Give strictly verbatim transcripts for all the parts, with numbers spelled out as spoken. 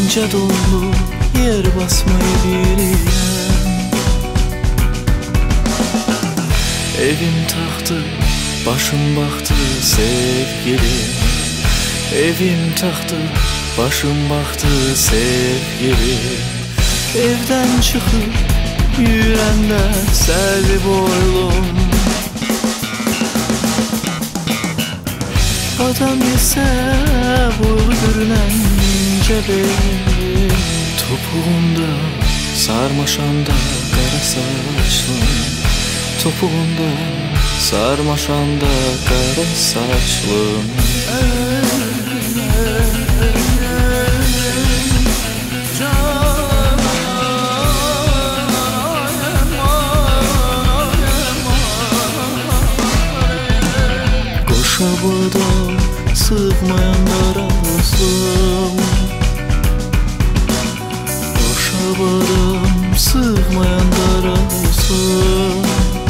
ince dolu yer basmayı bilirəm. Evim taxtı, başım baxtı sevgilim. Evim taxtı, başım baxtı sevgilim. Evdən çıxıb yürəndə sərvi boylum. Adam yesə boylu görünən ince belim. Topuğunda sarmaşanda qara saçlım. Topuğunda sarmaşanda qara saçlım. Qoşabada sığmayan darazlım. Qoşabadan sığmayan darazlım.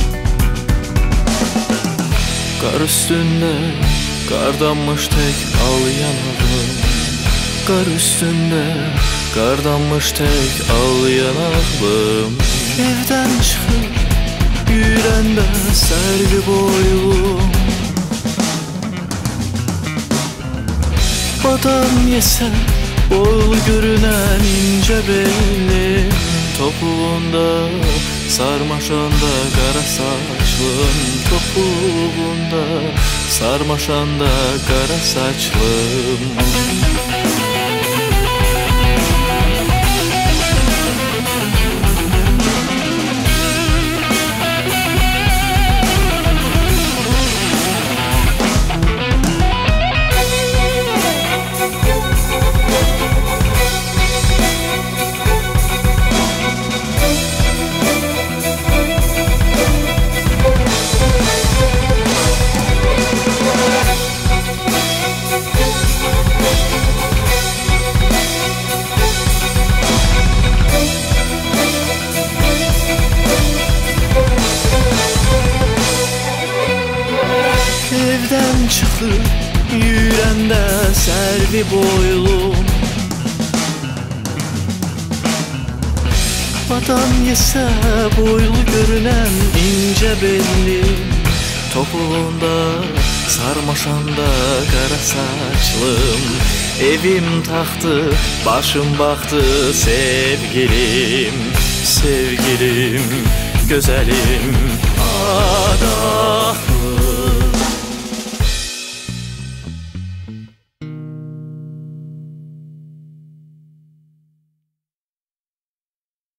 Kar üstünde kardanmış tek al yanağım. Kar üstünde kardanmış tek al yanağım. Evden çıxıb yürəndə sərvi boylum. Adam yesə boylu görünən ince belim. Topuğunda sarmaşanda qara saçlım. Topuğunda sarmaşanda qara saçlım. Evden çıxıb yürəndə sərvi boylum. Adam yesə boylu görünən ince belim. Topuğunda sarmaşanda qara saçlım. Evim taxtı, başım baxtı sevgilim. Sevgilim, gözəlim adam.